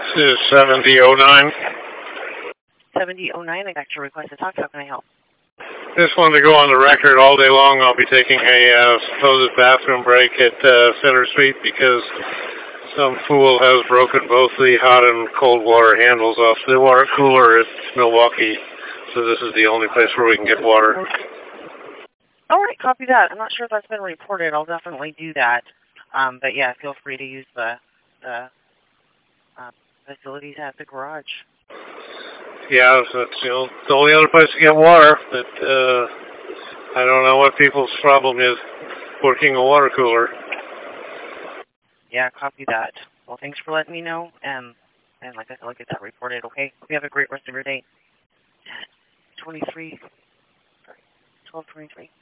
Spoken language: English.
This is 7009. 7009, I got your request to talk. How can I help? Just wanted to go on the record all day long. I'll be taking a supposed bathroom break at Center Suite because some fool has broken both the hot and cold water handles off the water cooler at Milwaukee. So this is the only place where we can get water. All right, copy that. I'm not sure if that's been reported. I'll definitely do that. But yeah, feel free to use the facilities at the garage. Yeah, so it's the only other place to get water. But I don't know what people's problem is working a water cooler. Yeah, copy that. Well, thanks for letting me know. And like I said, I'll get that reported. Okay. Hope you have a great rest of your day. 12:23.